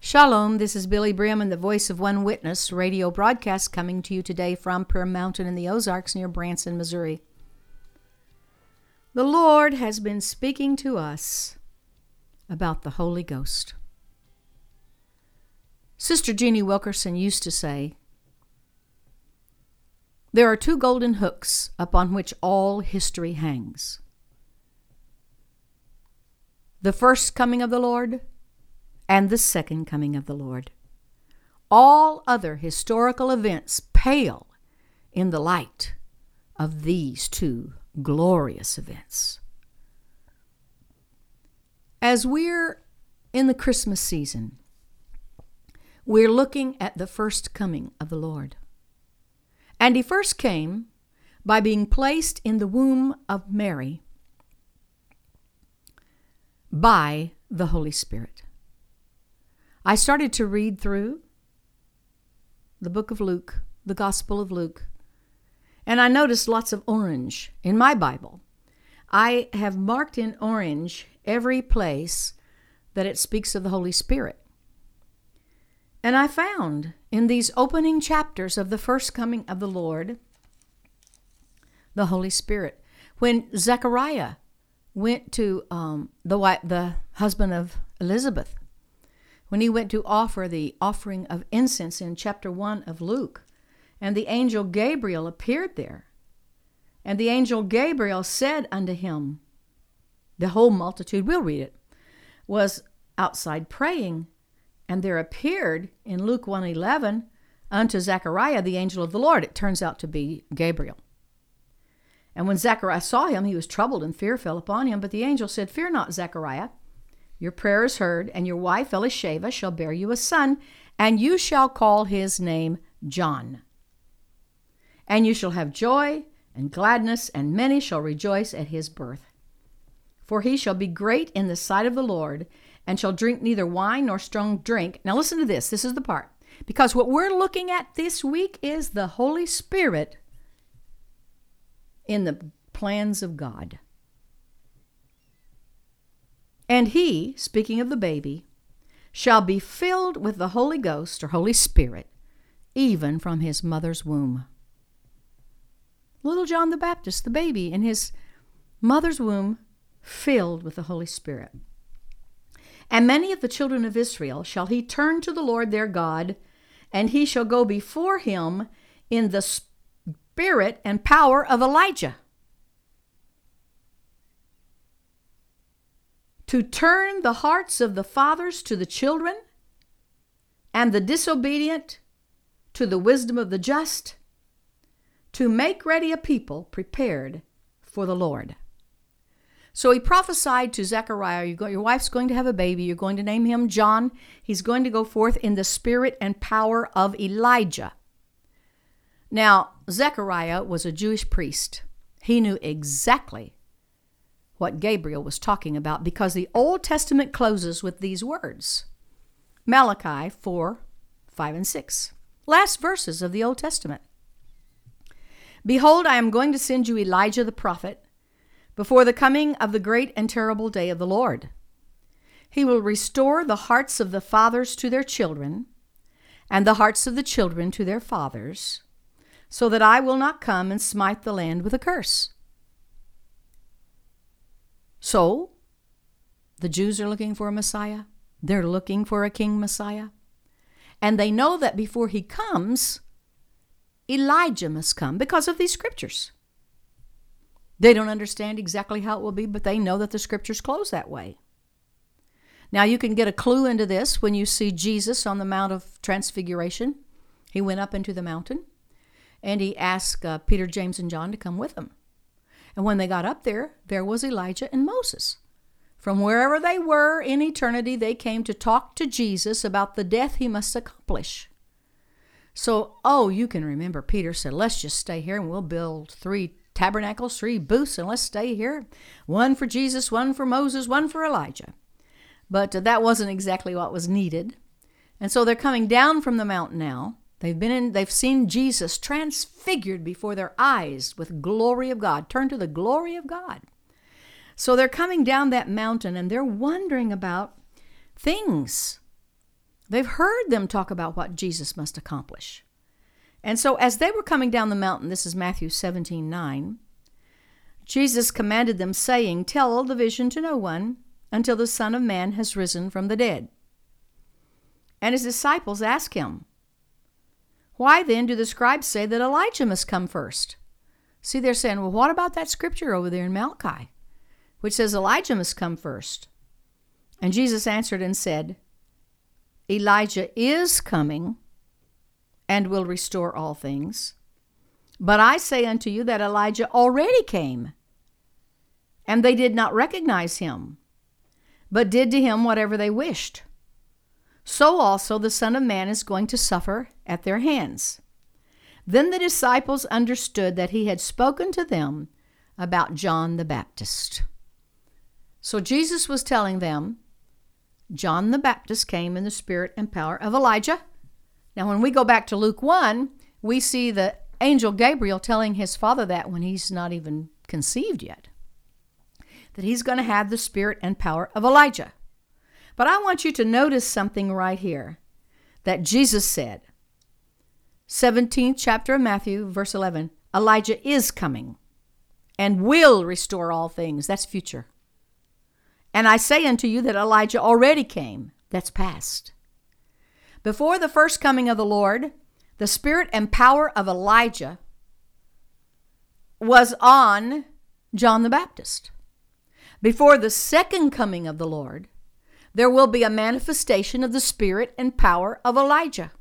Shalom, this is Billy Brim and the Voice of One Witness radio broadcast coming to you today from Prayer Mountain in the Ozarks near Branson, Missouri. The Lord has been speaking to us about the Holy Ghost. Sister Jeannie Wilkerson used to say, there are two golden hooks upon which all history hangs. The first coming of the Lord and the second coming of the Lord. All other historical events pale in the light of these two glorious events. As we're in the Christmas season, we're looking at the first coming of the Lord. And he first came by being placed in the womb of Mary by the Holy Spirit. I started to read through the book of Luke, the Gospel of Luke, and I noticed lots of orange in my Bible. I have marked in orange every place that it speaks of the Holy Spirit. And I found in these opening chapters of the first coming of the Lord, the Holy Spirit. When Zechariah went to the husband of Elizabeth, when he went to offer the offering of incense in chapter 1 of Luke, and the angel Gabriel appeared there, and the angel Gabriel said unto him, the whole multitude, we'll read it, was outside praying, and there appeared in Luke 1:11 unto Zechariah the angel of the Lord. It turns out to be Gabriel. And when Zechariah saw him, he was troubled, and fear fell upon him. But the angel said, fear not, Zechariah. Your prayer is heard, and your wife Elisheva shall bear you a son, and you shall call his name John. And you shall have joy and gladness, and many shall rejoice at his birth. For he shall be great in the sight of the Lord, and shall drink neither wine nor strong drink. Now listen to this. This is the part. Because what we're looking at this week is the Holy Spirit in the plans of God. And he, speaking of the baby, shall be filled with the Holy Ghost or Holy Spirit, even from his mother's womb. Little John the Baptist, the baby in his mother's womb, filled with the Holy Spirit. And many of the children of Israel shall he turn to the Lord their God, and he shall go before him in the spirit and power of Elijah, to turn the hearts of the fathers to the children, and the disobedient to the wisdom of the just, to make ready a people prepared for the Lord. So he prophesied to Zechariah, your wife's going to have a baby. You're going to name him John. He's going to go forth in the spirit and power of Elijah. Now, Zechariah was a Jewish priest. He knew exactly what Gabriel was talking about because the Old Testament closes with these words. Malachi 4, 5, and 6. Last verses of the Old Testament. Behold, I am going to send you Elijah the prophet before the coming of the great and terrible day of the Lord. He will restore the hearts of the fathers to their children, and the hearts of the children to their fathers, so that I will not come and smite the land with a curse. So, the Jews are looking for a Messiah. They're looking for a King Messiah. And they know that before he comes, Elijah must come because of these scriptures. They don't understand exactly how it will be, but they know that the scriptures close that way. Now, you can get a clue into this when you see Jesus on the Mount of Transfiguration. He went up into the mountain, and he asked Peter, James, and John to come with him. And when they got up there, there was Elijah and Moses. From wherever they were in eternity, they came to talk to Jesus about the death he must accomplish. So, you can remember Peter said, let's just stay here and we'll build 3 tabernacles, 3 booths, and let's stay here. 1 for Jesus, 1 for Moses, 1 for Elijah. But that wasn't exactly what was needed. And so they're coming down from the mountain now. They've seen Jesus transfigured before their eyes with glory of God. Turn to the glory of God. So they're coming down that mountain and they're wondering about things They've heard them talk about what Jesus must accomplish. And so as they were coming down the mountain, this is Matthew 17:9, Jesus commanded them, saying, "Tell the vision to no one until the Son of Man has risen from the dead." And his disciples asked him, "Why then do the scribes say that Elijah must come first?" See, they're saying, well, what about that scripture over there in Malachi, which says Elijah must come first? And Jesus answered and said, "Elijah is coming and will restore all things. But I say unto you that Elijah already came, and they did not recognize him, but did to him whatever they wished. So also the Son of Man is going to suffer at their hands." Then the disciples understood that he had spoken to them about John the Baptist. So Jesus was telling them, John the Baptist came in the spirit and power of Elijah. Now, when we go back to Luke 1, we see the angel Gabriel telling his father that when he's not even conceived yet, that he's going to have the spirit and power of Elijah. But I want you to notice something right here that Jesus said. 17th chapter of Matthew, verse 11, Elijah is coming and will restore all things. That's future. And I say unto you that Elijah already came. That's past. Before the first coming of the Lord, the spirit and power of Elijah was on John the Baptist. Before the second coming of the Lord, there will be a manifestation of the spirit and power of Elijah.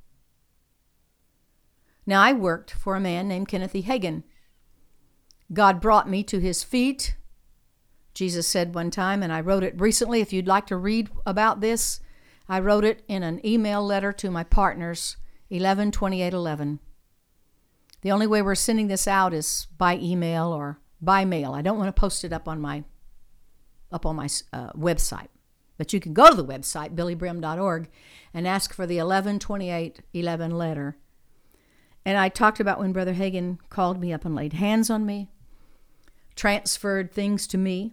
Now, I worked for a man named Kenneth E. Hagin. God brought me to his feet, Jesus said one time, and I wrote it recently. If you'd like to read about this, I wrote it in an email letter to my partners, 11/28/11. The only way we're sending this out is by email or by mail. I don't want to post it up on my website. But you can go to the website, billybrim.org, and ask for the 11/28/11 letter. And I talked about when Brother Hagin called me up and laid hands on me, transferred things to me.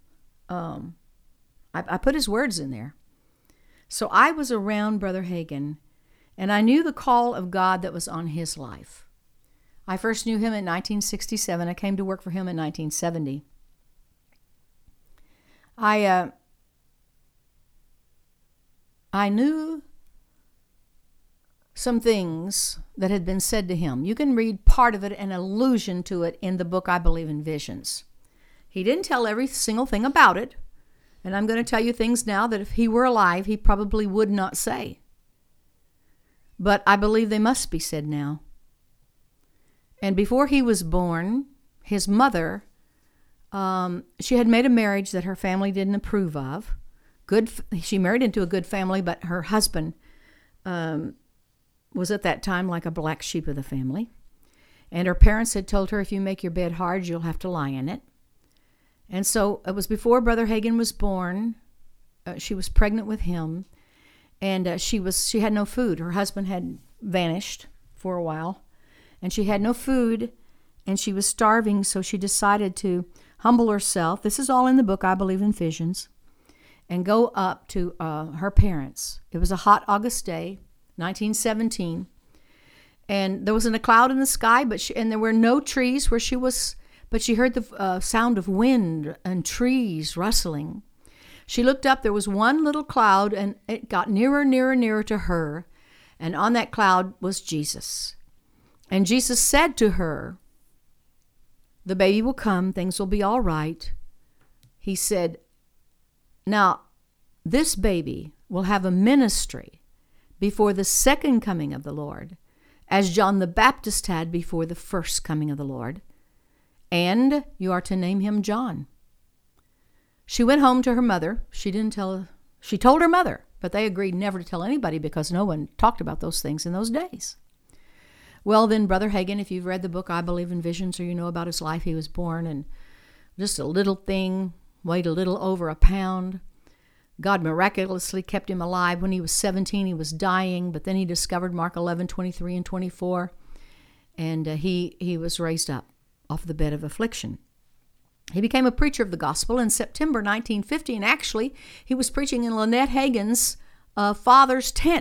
I put his words in there. So I was around Brother Hagin, and I knew the call of God that was on his life. I first knew him in 1967. I came to work for him in 1970. I knew some things that had been said to him. You can read part of it, an allusion to it, in the book I Believe in Visions. He didn't tell every single thing about it, and I'm going to tell you things now that if he were alive, he probably would not say. But I believe they must be said now. And before he was born, his mother, she had made a marriage that her family didn't approve of. She married into a good family, but her husband was at that time like a black sheep of the family. And her parents had told her, if you make your bed hard, you'll have to lie in it. And so it was before Brother Hagin was born. She was pregnant with him, and she had no food. Her husband had vanished for a while, and she had no food, and she was starving, so she decided to humble herself. This is all in the book I Believe in Visions, and go up to her parents. It was a hot August day, 1917, and there wasn't a cloud in the sky, and there were no trees where she was, but she heard the sound of wind and trees rustling. She looked up. There was one little cloud, and it got nearer, nearer, nearer to her, and on that cloud was Jesus. And Jesus said to her, the baby will come, things will be all right. He said, now, this baby will have a ministry before the second coming of the Lord, as John the Baptist had before the first coming of the Lord. And you are to name him John. She went home to her mother. She told her mother, but they agreed never to tell anybody because no one talked about those things in those days. Well, then Brother Hagin, if you've read the book I Believe in Visions, or you know about his life, he was born and just a little thing, weighed a little over a pound. God miraculously kept him alive. When he was 17, he was dying, but then he discovered Mark 11:23 and 24, and he was raised up off the bed of affliction. He became a preacher of the gospel in September 1950, and actually he was preaching in Lynette Hagin's father's tent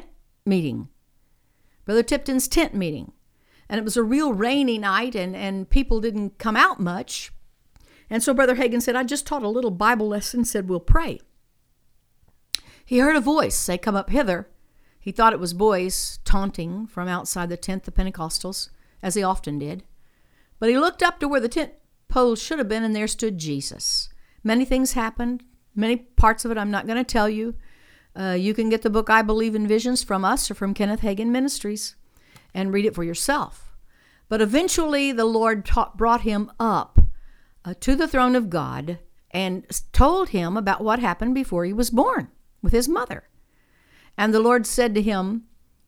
meeting, Brother Tipton's tent meeting. And it was a real rainy night, and people didn't come out much. And so Brother Hagin said, I just taught a little Bible lesson, said we'll pray. He heard a voice say, come up hither. He thought it was boys taunting from outside the tent, the Pentecostals, as he often did. But he looked up to where the tent poles should have been, and there stood Jesus. Many things happened. Many parts of it I'm not going to tell you. You can get the book I Believe in Visions from us or from Kenneth Hagin Ministries and read it for yourself. But eventually the Lord brought him up to the throne of God and told him about what happened before he was born with his mother. And the Lord said to him,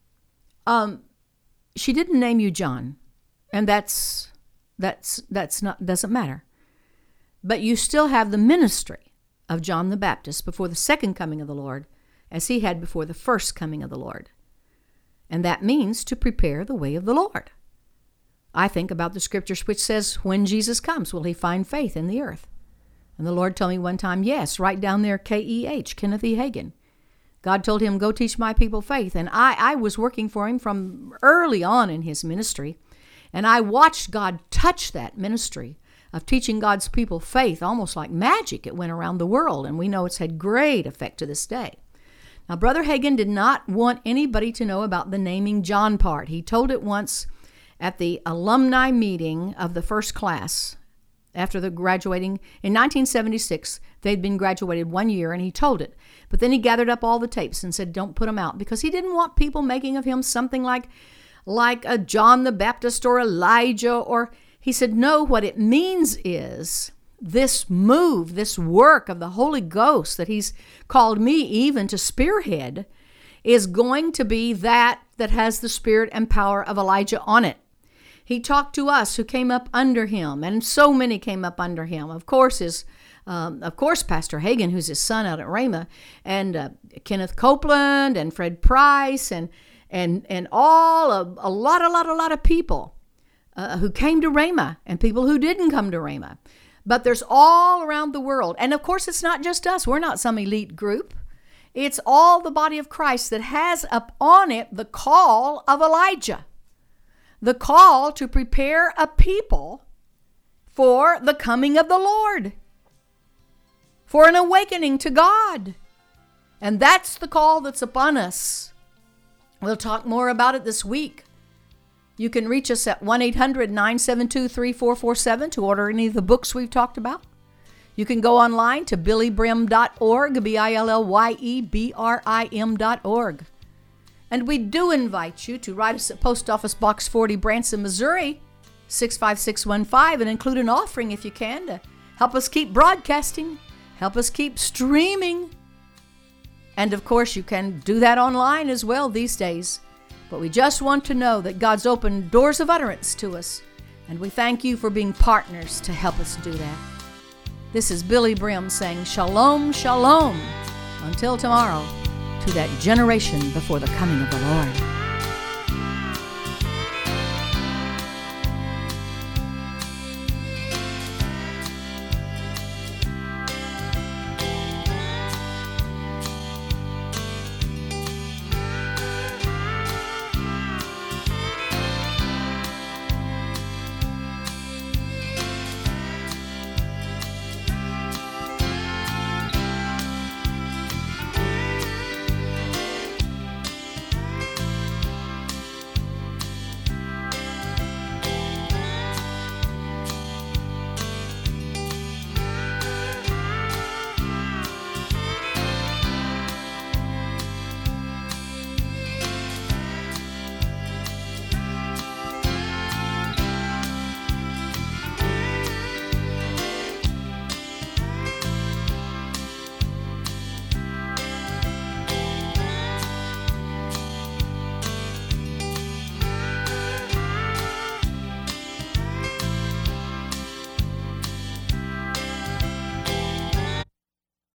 she didn't name you John, and that's not, doesn't matter. But you still have the ministry of John the Baptist before the second coming of the Lord, as he had before the first coming of the Lord. And that means to prepare the way of the Lord. I think about the scriptures which says, when Jesus comes, will he find faith in the earth? And the Lord told me one time, yes, right down there, K-E-H, Kenneth E. Hagin. God told him, go teach my people faith. And I was working for him from early on in his ministry. And I watched God touch that ministry of teaching God's people faith almost like magic. It went around the world, and we know it's had great effect to this day. Now, Brother Hagin did not want anybody to know about the naming John part. He told it once at the alumni meeting of the first class after the graduating. In 1976, they'd been graduated 1 year, and he told it. But then he gathered up all the tapes and said, don't put them out, because he didn't want people making of him something like a John the Baptist or Elijah. Or he said, no, what it means is this move, this work of the Holy Ghost that he's called me even to spearhead is going to be that has the spirit and power of Elijah on it. He talked to us who came up under him, and so many came up under him. Of course, Pastor Hagin, who's his son out at Rhema, and Kenneth Copeland and Fred Price and a lot of people who came to Rhema and people who didn't come to Rhema. But there's all around the world. And of course, it's not just us. We're not some elite group. It's all the body of Christ that has up on it the call of Elijah, the call to prepare a people for the coming of the Lord, for an awakening to God. And that's the call that's upon us. We'll talk more about it this week. You can reach us at 1-800-972-3447 to order any of the books we've talked about. You can go online to billybrim.org, BILLYEBRIM.org. And we do invite you to write us at Post Office Box 40, Branson, Missouri, 65615, and include an offering if you can to help us keep broadcasting, help us keep streaming. And of course, you can do that online as well these days. But we just want to know that God's opened doors of utterance to us, and we thank you for being partners to help us do that. This is Billy Brim saying shalom, shalom, until tomorrow, to that generation before the coming of the Lord.